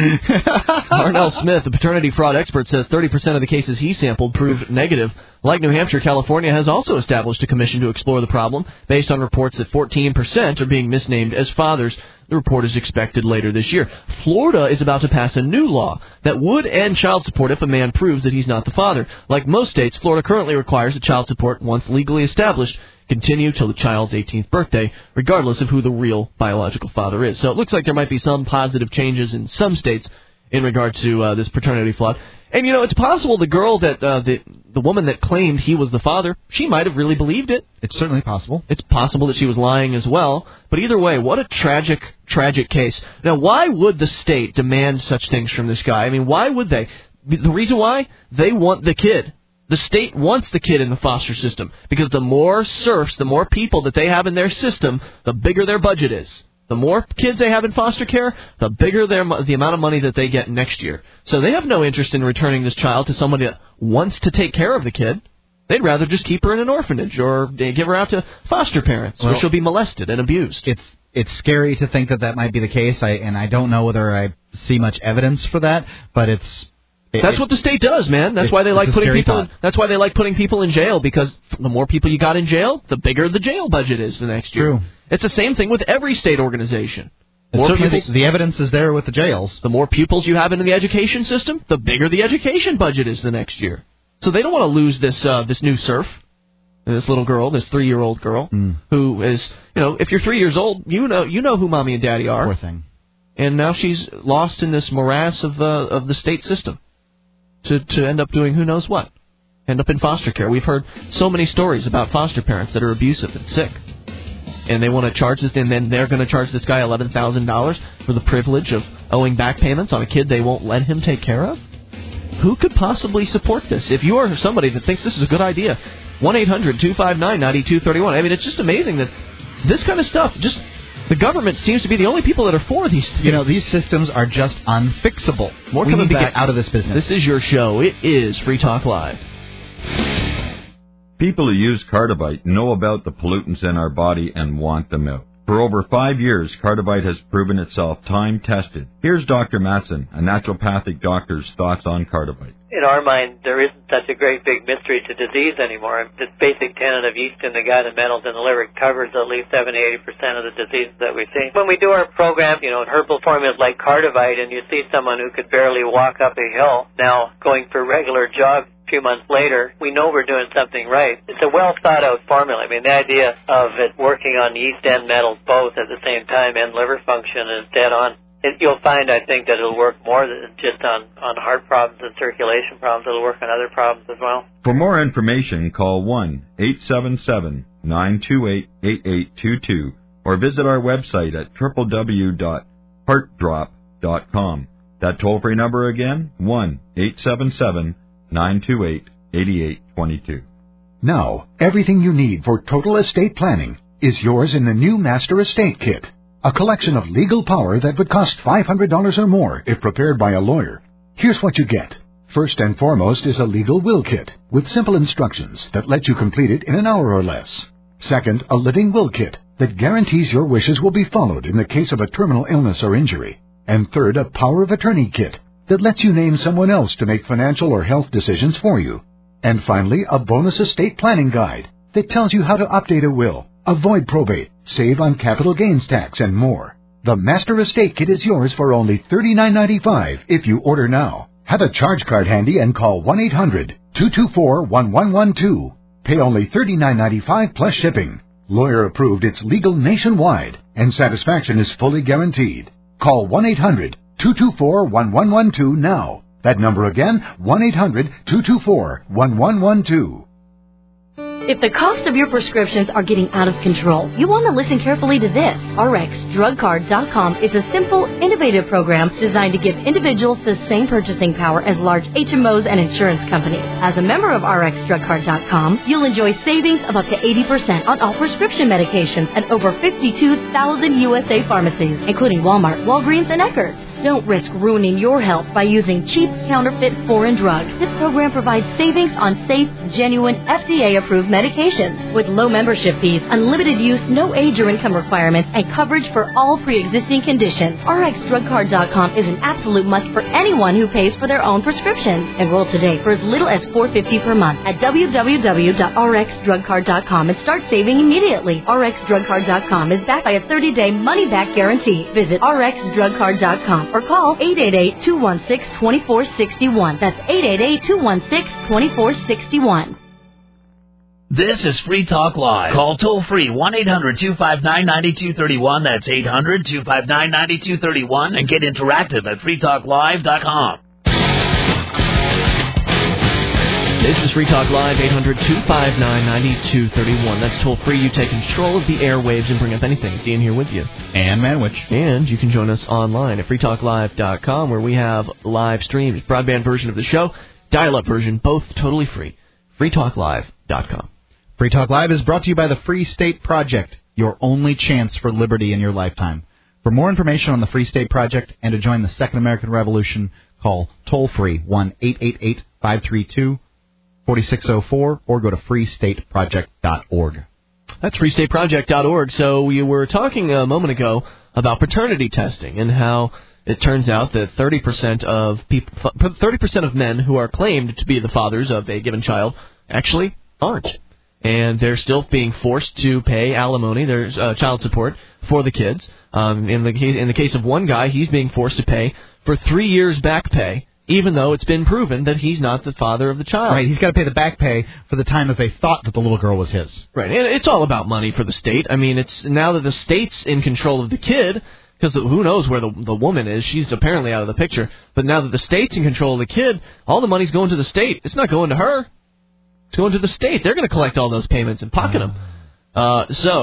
Arnell Smith, the paternity fraud expert, says thirty percent of the cases he sampled proved negative. Like New Hampshire, California has also established a commission to explore the problem, based on reports that fourteen percent are being misnamed as fathers. The report is expected later this year. Florida is about to pass a new law that would end child support if a man proves that he's not the father. Like most states, Florida currently requires that child support, once legally established, continue till the child's eighteenth birthday, regardless of who the real biological father is. So it looks like there might be some positive changes in some states in regard to uh, this paternity fraud. And, you know, it's possible the girl that, uh, the, the woman that claimed he was the father, she might have really believed it. It's certainly possible. It's possible that she was lying as well. But either way, what a tragic, tragic case. Now, why would the state demand such things from this guy? I mean, why would they? The reason why? They want the kid. The state wants the kid in the foster system because the more serfs, the more people that they have in their system, the bigger their budget is. The more kids they have in foster care, the bigger their the amount of money that they get next year. So they have no interest in returning this child to somebody that wants to take care of the kid. They'd rather just keep her in an orphanage or give her out to foster parents well, where she'll be molested and abused. It's it's scary to think that that might be the case, I, and I don't know whether I see much evidence for that, but it's... It, that's what the state does, man. That's it, why they like putting people. In, thought. that's why they like putting people in jail, because the more people you got in jail, the bigger the jail budget is the next year. True. It's the same thing with every state organization. More pupils, the, the evidence is there with the jails. The more pupils you have in the education system, the bigger the education budget is the next year. So they don't want to lose this uh, this new serf, this little girl, this three-year-old girl, mm. who is, you know, if you're three years old, you know you know who mommy and daddy are. Poor thing. And now she's lost in this morass of uh, of the state system. To, to end up doing who knows what. End up in foster care. We've heard so many stories about foster parents that are abusive and sick. and they want to charge this, and then they're going to charge this guy eleven thousand dollars for the privilege of owing back payments on a kid they won't let him take care of? Who could possibly support this? If you are somebody that thinks this is a good idea, one eight hundred two five nine nine two three one. I mean, it's just amazing that this kind of stuff, just the government seems to be the only people that are for these things. You know, these systems are just unfixable. More we coming need to back. get out of this business. This is your show. It is Free Talk Live. People who use Cardivite know about the pollutants in our body and want them out. For over five years, Cardivite has proven itself time-tested. Here's Doctor Matson, a naturopathic doctor's thoughts on Cardivite. In our mind, there isn't such a great big mystery to disease anymore. The basic tenet of yeast in the gut and metals in the liver covers at least seventy to eighty percent of the diseases that we see. When we do our program, you know, herbal formulas like Cardivite, and you see someone who could barely walk up a hill now going for regular jogs a few months later, we know we're doing something right. It's a well-thought-out formula. I mean, the idea of it working on yeast and metals both at the same time and liver function is dead on. It, you'll find, I think, that it'll work more than just on, on heart problems and circulation problems. It'll work on other problems as well. For more information, call one eight seven seven nine two eight eight eight two two or visit our website at w w w dot heart drop dot com. That toll-free number again, one eight seven seven nine two eight eight eight two two. Now, everything you need for total estate planning is yours in the new Master Estate Kit. A collection of legal power that would cost five hundred dollars or more if prepared by a lawyer. Here's what you get. First and foremost is a legal will kit with simple instructions that let you complete it in an hour or less. Second, a living will kit that guarantees your wishes will be followed in the case of a terminal illness or injury. And third, a power of attorney kit that lets you name someone else to make financial or health decisions for you. And finally, a bonus estate planning guide that tells you how to update a will, avoid probate, save on capital gains tax, and more. The Master Estate Kit is yours for only thirty-nine ninety-five if you order now. Have a charge card handy and call one eight hundred two two four one one one two. Pay only thirty-nine ninety-five plus shipping. Lawyer approved, it's legal nationwide, and satisfaction is fully guaranteed. Call one eight hundred two two four one one one two now. That number again, one eight hundred two two four one one one two. If the cost of your prescriptions are getting out of control, you want to listen carefully to this. R X drug card dot com is a simple, innovative program designed to give individuals the same purchasing power as large H M Os and insurance companies. As a member of R X drug card dot com, you'll enjoy savings of up to eighty percent on all prescription medications at over fifty-two thousand U S A pharmacies, including Walmart, Walgreens, and Eckerd's. Don't risk ruining your health by using cheap, counterfeit, foreign drugs. This program provides savings on safe, genuine, F D A-approved medications with low membership fees, unlimited use, no age or income requirements, and coverage for all pre-existing conditions. R X drug card dot com is an absolute must for anyone who pays for their own prescriptions. Enroll today for as little as four dollars and fifty cents per month at w w w dot r x drug card dot com and start saving immediately. R X drug card dot com is backed by a thirty-day money-back guarantee. Visit r x drug card dot com or call eight eight eight, two one six, two four six one. That's eight eight eight, two one six, two four six one. This is Free Talk Live. Call toll-free one eight hundred two five nine nine two three one. That's eight hundred two five nine nine two three one. And get interactive at free talk live dot com. This is Free Talk Live, eight hundred two five nine nine two three one. That's toll-free. You take control of the airwaves and bring up anything. It's Ian here with you. And Manwich. And you can join us online at free talk live dot com, where we have live streams, broadband version of the show, dial-up version, both totally free. free talk live dot com. Free Talk Live is brought to you by the Free State Project, your only chance for liberty in your lifetime. For more information on the Free State Project and to join the Second American Revolution, call toll-free one eight eight eight, five three two, four six zero four or go to free state project dot org. That's free state project dot org. So we were talking a moment ago about paternity testing and how it turns out that thirty percent of people, thirty percent of men who are claimed to be the fathers of a given child actually aren't. And they're still being forced to pay alimony, there's uh, child support for the kids. Um, in the case, in the case of one guy, he's being forced to pay for three years back pay, even though it's been proven that he's not the father of the child. Right, he's got to pay the back pay for the time that they thought that the little girl was his. Right, and it's all about money for the state. I mean, it's now that the state's in control of the kid, because who knows where the the woman is. She's apparently out of the picture. But now that the state's in control of the kid, all the money's going to the state. It's not going to her. It's going to the state. They're going to collect all those payments and pocket them. Uh, so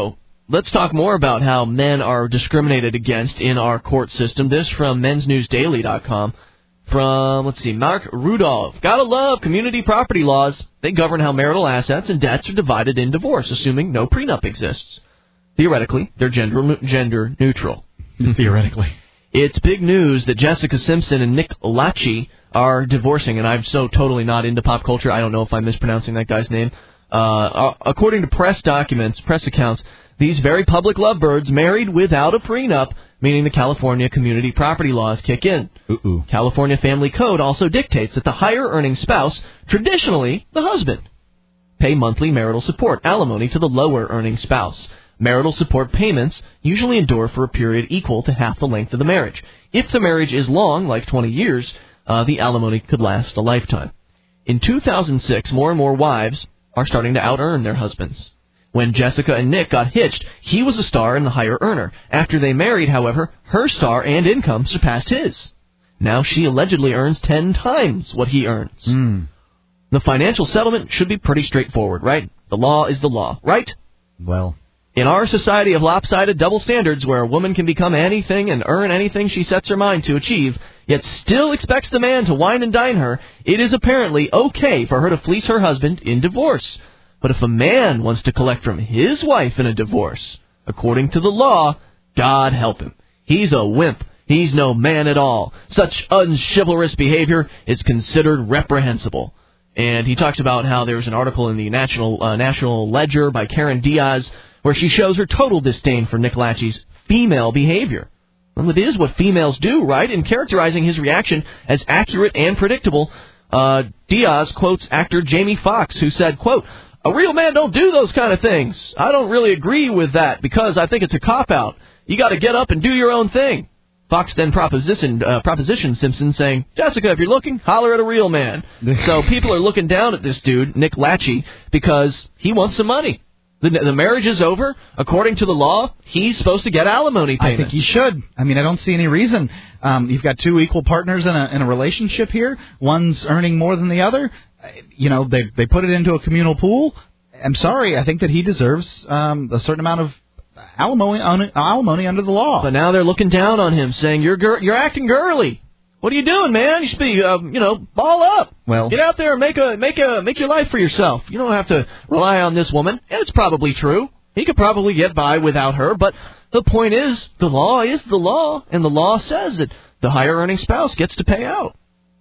let's talk more about how men are discriminated against in our court system. This from mens news daily dot com. From, let's see, Mark Rudolph. Gotta love community property laws. They govern how marital assets and debts are divided in divorce, assuming no prenup exists. Theoretically, they're gender gender neutral. Theoretically. It's big news that Jessica Simpson and Nick Lachey are divorcing, and I'm so totally not into pop culture, I don't know if I'm mispronouncing that guy's name. Uh, according to press documents, press accounts, these very public lovebirds married without a prenup, meaning the California community property laws kick in. Ooh. California Family Code also dictates that the higher-earning spouse, traditionally the husband, pay monthly marital support, alimony to the lower-earning spouse. Marital support payments usually endure for a period equal to half the length of the marriage. If the marriage is long, like twenty years, uh, the alimony could last a lifetime. In two thousand six, more and more wives are starting to out-earn their husbands. When Jessica and Nick got hitched, he was a star and the higher earner. After they married, however, her star and income surpassed his. Now she allegedly earns ten times what he earns. Mm. The financial settlement should be pretty straightforward, right? The law is the law, right? Well, in our society of lopsided double standards where a woman can become anything and earn anything she sets her mind to achieve, yet still expects the man to wine and dine her, it is apparently okay for her to fleece her husband in divorce. But if a man wants to collect from his wife in a divorce, according to the law, God help him. He's a wimp. He's no man at all. Such unchivalrous behavior is considered reprehensible. And he talks about how there was an article in the National uh, National Ledger by Karen Diaz where she shows her total disdain for Nick Lachey's female behavior. Well, it is what females do, right? In characterizing his reaction as accurate and predictable, uh, Diaz quotes actor Jamie Foxx, who said, quote, "A real man don't do those kind of things. I don't really agree with that because I think it's a cop-out. You got to get up and do your own thing." Fox then propositioned, uh, propositioned Simpson, saying, "Jessica, if you're looking, holler at a real man." So people are looking down at this dude, Nick Lachey, because he wants some money. The, the marriage is over. According to the law, he's supposed to get alimony payments. I think he should. I mean, I don't see any reason. Um, you've got two equal partners in a, in a relationship here. One's earning more than the other. You know, they they put it into a communal pool. I'm sorry. I think that he deserves um, a certain amount of alimony, alimony under the law. But now they're looking down on him, saying, you're gir- you're acting girly. What are you doing, man? You should be, uh, you know, ball up. Well, get out there and make a make a make your life for yourself. You don't have to rely on this woman. And it's probably true. He could probably get by without her. But the point is, the law is the law, and the law says that the higher earning spouse gets to pay out.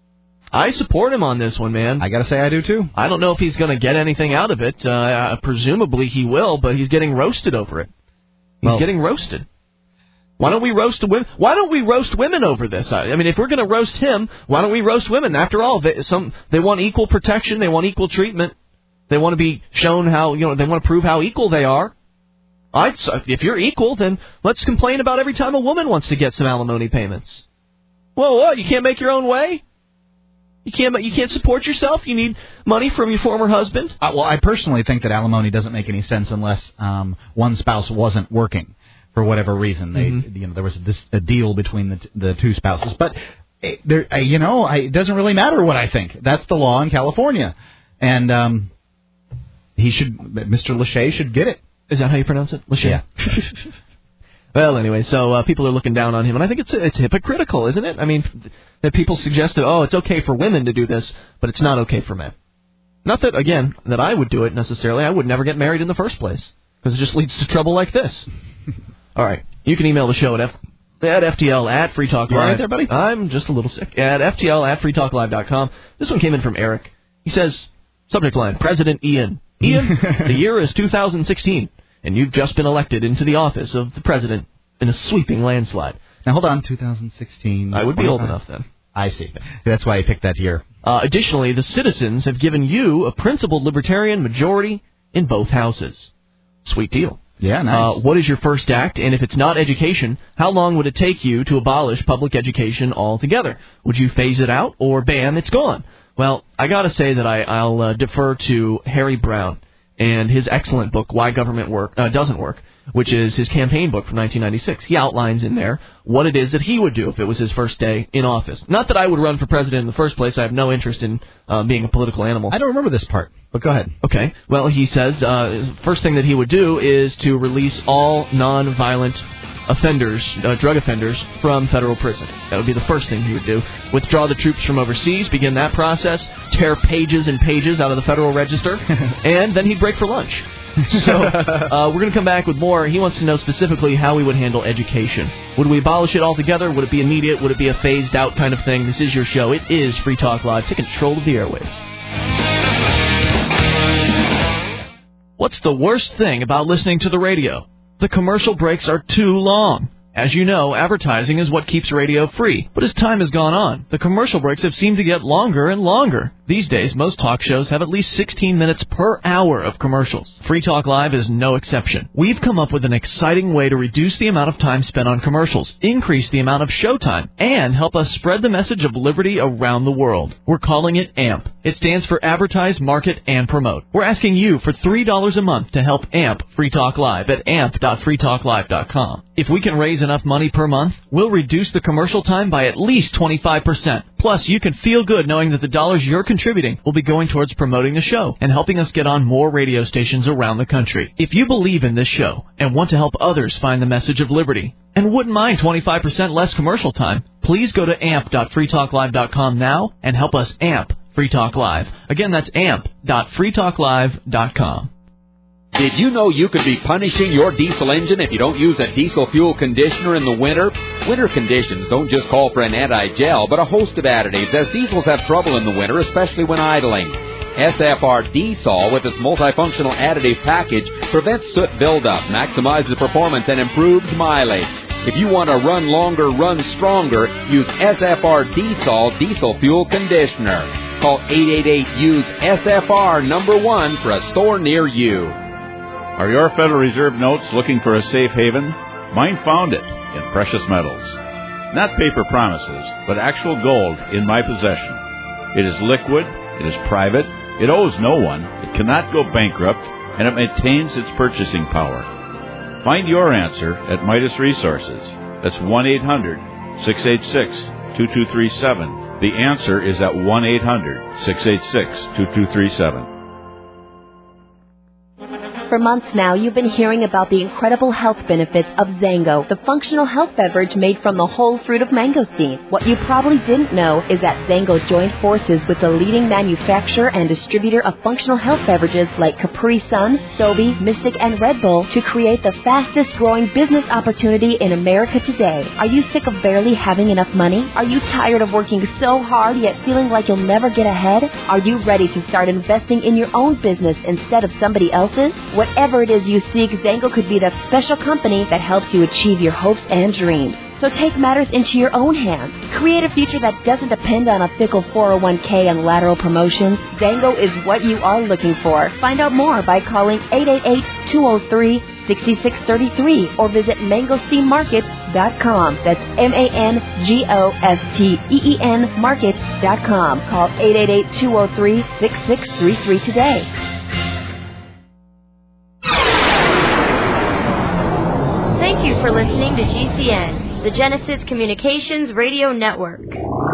I support him on this one, man. I gotta say I do too. I don't know if he's going to get anything out of it. Uh, presumably he will, but he's getting roasted over it. He's well, getting roasted. Why don't we roast the women? Why don't we roast women over this? I mean, if we're going to roast him, why don't we roast women? After all, they, some they want equal protection, they want equal treatment, they want to be shown how, you know, they want to prove how equal they are. All right, so if you're equal, then let's complain about every time a woman wants to get some alimony payments. Well, what? You can't make your own way? You can't you can't support yourself? You need money from your former husband? Uh, well, I personally think that alimony doesn't make any sense unless um, one spouse wasn't working for whatever reason. They, mm-hmm. you know, there was a, this, a deal between the, t- the two spouses. But it, there, uh, you know, I, it doesn't really matter what I think. That's the law in California, and um, he should, Mister Lachey should get it. Is that how you pronounce it? Lachey? Yeah. Well, anyway, so uh, people are looking down on him, and I think it's it's hypocritical, isn't it? I mean, that people suggest that, oh, it's okay for women to do this, but it's not okay for men. Not that, again, that I would do it necessarily. I would never get married in the first place, because it just leads to trouble like this. All right, you can email the show at, F- at F T L at Free Talk Live. You all right there, buddy? I'm just a little sick. At F T L at free talk live dot com. This one came in from Eric. He says, subject line, President Ian. Ian, the year is two thousand sixteen. And you've just been elected into the office of the president in a sweeping landslide. Now, hold on, two thousand sixteen. I would be old enough then. I see. That's why I picked that year. Uh, additionally, the citizens have given you a principled libertarian majority in both houses. Sweet deal. Yeah, nice. Uh, what is your first act? And if it's not education, how long would it take you to abolish public education altogether? Would you phase it out, or bam, it's gone? Well, I got to say that I, I'll uh, defer to Harry Brown. and his excellent book, Why Government Work uh, Doesn't Work, which is his campaign book from nineteen ninety-six. He outlines in there what it is that he would do if it was his first day in office. Not that I would run for president in the first place. I have no interest in uh, being a political animal. I don't remember this part, but go ahead. Okay. Well, he says uh, first thing that he would do is to release all non-violent offenders, uh, drug offenders, from federal prison. That would be the first thing he would do. Withdraw the troops from overseas, begin that process, tear pages and pages out of the Federal Register, and then he'd break for lunch. So uh, we're going to come back with more. He wants to know specifically how we would handle education. Would we abolish it altogether? Would it be immediate? Would it be a phased-out kind of thing? This is your show. It is Free Talk Live. Take control of the airwaves. What's the worst thing about listening to the radio? The commercial breaks are too long. As you know, advertising is what keeps radio free. But as time has gone on, the commercial breaks have seemed to get longer and longer. These days, most talk shows have at least sixteen minutes per hour of commercials. Free Talk Live is no exception. We've come up with an exciting way to reduce the amount of time spent on commercials, increase the amount of showtime, and help us spread the message of liberty around the world. We're calling it A M P. It stands for Advertise, Market, and Promote. We're asking you for three dollars a month to help A M P Free Talk Live at amp dot free talk live dot com. If we can raise enough money per month, we'll reduce the commercial time by at least twenty-five percent. Plus, you can feel good knowing that the dollars you're contributing will be going towards promoting the show and helping us get on more radio stations around the country. If you believe in this show and want to help others find the message of liberty and wouldn't mind twenty-five percent less commercial time, please go to amp dot free talk live dot com now and help us amp Free Talk Live. Again, that's amp dot free talk live dot com. Did you know you could be punishing your diesel engine if you don't use a diesel fuel conditioner in the winter? Winter conditions don't just call for an anti-gel, but a host of additives, as diesels have trouble in the winter, especially when idling. S F R D-Sol, with its multifunctional additive package, prevents soot buildup, maximizes performance, and improves mileage. If you want to run longer, run stronger, use S F R D-Sol Diesel Fuel Conditioner. Call eight eight eight, use S F R number one for a store near you. Are your Federal Reserve notes looking for a safe haven? Mine found it in precious metals. Not paper promises, but actual gold in my possession. It is liquid, it is private, it owes no one, it cannot go bankrupt, and it maintains its purchasing power. Find your answer at Midas Resources. That's one eight hundred, six eight six, two two three seven. The answer is at one eight hundred, six eight six, two two three seven. For months now, you've been hearing about the incredible health benefits of Zango, the functional health beverage made from the whole fruit of mangosteen. What you probably didn't know is that Zango joined forces with the leading manufacturer and distributor of functional health beverages like Capri Sun, Sobe, Mystic, and Red Bull to create the fastest growing business opportunity in America today. Are you sick of barely having enough money? Are you tired of working so hard yet feeling like you'll never get ahead? Are you ready to start investing in your own business instead of somebody else's? Whatever it is you seek, Zango could be that special company that helps you achieve your hopes and dreams. So take matters into your own hands. Create a future that doesn't depend on a fickle four oh one k and lateral promotions. Zango is what you are looking for. Find out more by calling eight eight eight, two oh three, six six three three or visit mangosteen market dot com. That's M A N G O S T E E N market dot com. Call eight eight eight, two oh three, six six three three today. Thank you for listening to G C N, the Genesis Communications Radio Network.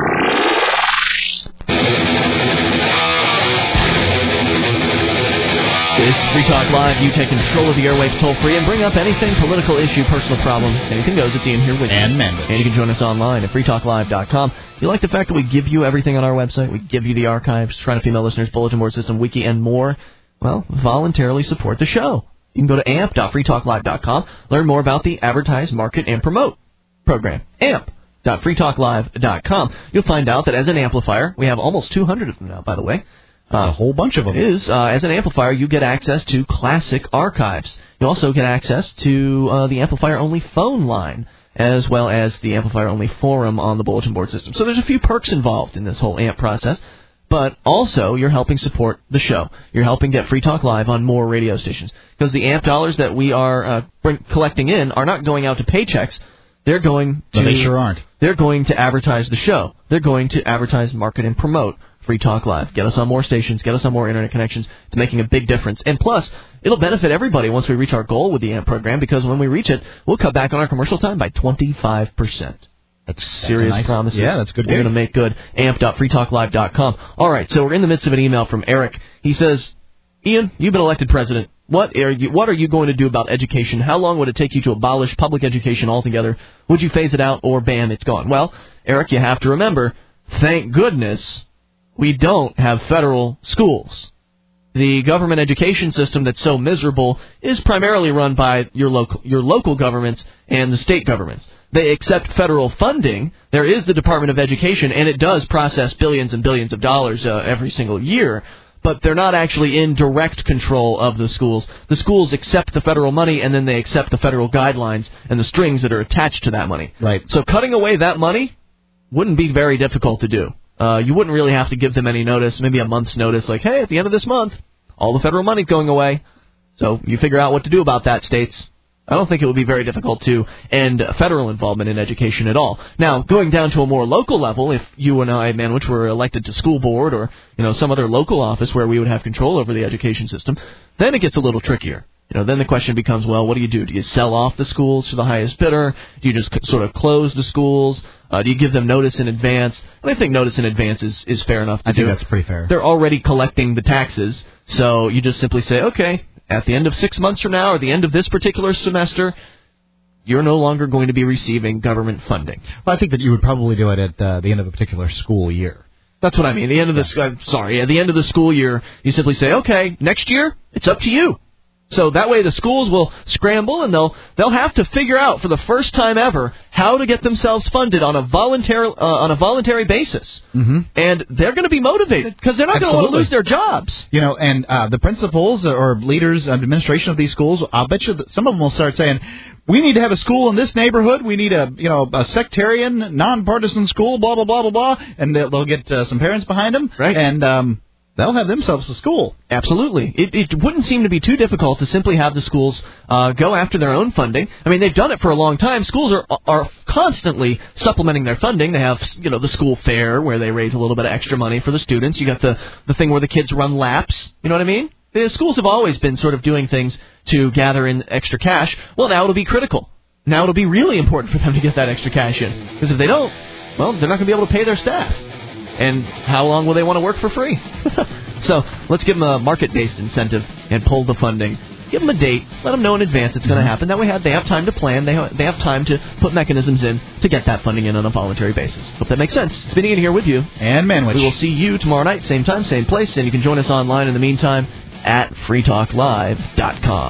This is Free Talk Live. You take control of the airwaves toll-free and bring up anything, political issue, personal problem. Anything goes. It's Ian here with you. And Mendel. And you can join us online at free talk live dot com. You like the fact that we give you everything on our website? We give you the archives, Trying to Female Listeners, Bulletin Board System, Wiki, and more. Well, voluntarily support the show. You can go to amp dot free talk live dot com, learn more about the Advertise, Market, and Promote program. amp dot free talk live dot com. You'll find out that as an amplifier, we have almost two hundred of them now, by the way. Uh, a whole bunch of them. It is. Uh, as an amplifier, you get access to classic archives. You also get access to uh, the amplifier-only phone line, as well as the amplifier-only forum on the bulletin board system. So there's a few perks involved in this whole A M P process. But also, you're helping support the show. You're helping get Free Talk Live on more radio stations. Because the A M P dollars that we are uh, bring, collecting in are not going out to paychecks. They're going to... No, they sure aren't. They're going to advertise the show. They're going to advertise, market, and promote Free Talk Live. Get us on more stations. Get us on more internet connections. It's making a big difference. And plus, it'll benefit everybody once we reach our goal with the A M P program, because when we reach it, we'll cut back on our commercial time by twenty-five percent. That's serious nice, promises. Yeah, that's good. We're going to make good. A M P dot free talk live dot com. All right, so we're in the midst of an email from Eric. He says, Ian, you've been elected president. What are you, what are you going to do about education? How long would it take you to abolish public education altogether? Would you phase it out, or bam, it's gone? Well, Eric, you have to remember, thank goodness we don't have federal schools. The government education system that's so miserable is primarily run by your local your local governments and the state governments. They accept federal funding. There is the Department of Education, and it does process billions and billions of dollars uh, every single year, but they're not actually in direct control of the schools. The schools accept the federal money, and then they accept the federal guidelines and the strings that are attached to that money. Right. So cutting away that money wouldn't be very difficult to do. Uh, you wouldn't really have to give them any notice, maybe a month's notice, like, hey, at the end of this month, all the federal money's going away. So you figure out what to do about that, states. I don't think it would be very difficult to end federal involvement in education at all. Now, going down to a more local level, if you and I, Manwich, were elected to school board or, you know, some other local office where we would have control over the education system, then it gets a little trickier. You know, then the question becomes, well, what do you do? Do you sell off the schools to the highest bidder? Do you just c- sort of close the schools? Uh, do you give them notice in advance? And I think notice in advance is, is fair enough to I do. think that's pretty fair. They're already collecting the taxes, so you just simply say, okay, at the end of six months from now or the end of this particular semester, you're no longer going to be receiving government funding. Well, I think that you would probably do it at uh, the end of a particular school year. That's what I mean. The end of the yeah. uh, sorry, at the end of the school year, you simply say, okay, next year, it's up to you. So that way the schools will scramble, and they'll they'll have to figure out for the first time ever how to get themselves funded on a voluntary uh, on a voluntary basis. Mm-hmm. And they're going to be motivated because they're not going to want to lose their jobs. You know, and uh, the principals or leaders of administration of these schools, I'll bet you that some of them will start saying, we need to have a school in this neighborhood. We need a, you know, a sectarian, nonpartisan school, blah, blah, blah, blah, blah. And they'll, they'll get uh, some parents behind them. Right. And um, they'll have themselves a school. Absolutely. It, it wouldn't seem to be too difficult to simply have the schools uh, go after their own funding. I mean, they've done it for a long time. Schools are are constantly supplementing their funding. They have, you know, the school fair where they raise a little bit of extra money for the students. You got the, the thing where the kids run laps. You know what I mean? The schools have always been sort of doing things to gather in extra cash. Well, now it'll be critical. Now it'll be really important for them to get that extra cash in. Because if they don't, well, they're not going to be able to pay their staff. And how long will they want to work for free? So let's give them a market-based incentive and pull the funding. Give them a date. Let them know in advance it's going to happen. That way they have time to plan. They have, they have time to put mechanisms in to get that funding in on a voluntary basis. Hope that makes sense. It's been Ian here with you. And Manwich. We will see you tomorrow night, same time, same place. And you can join us online in the meantime at free talk live dot com.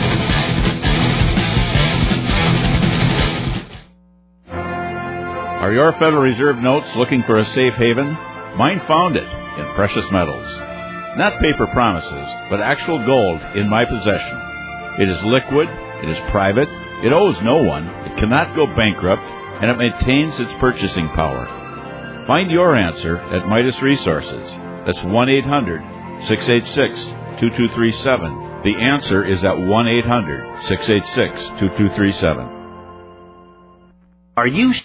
Are your Federal Reserve notes looking for a safe haven? Mine found it in precious metals. Not paper promises, but actual gold in my possession. It is liquid, it is private, it owes no one, it cannot go bankrupt, and it maintains its purchasing power. Find your answer at Midas Resources. That's one eight hundred six eight six two two three seven. The answer is at one eight hundred six eight six two two three seven. Are you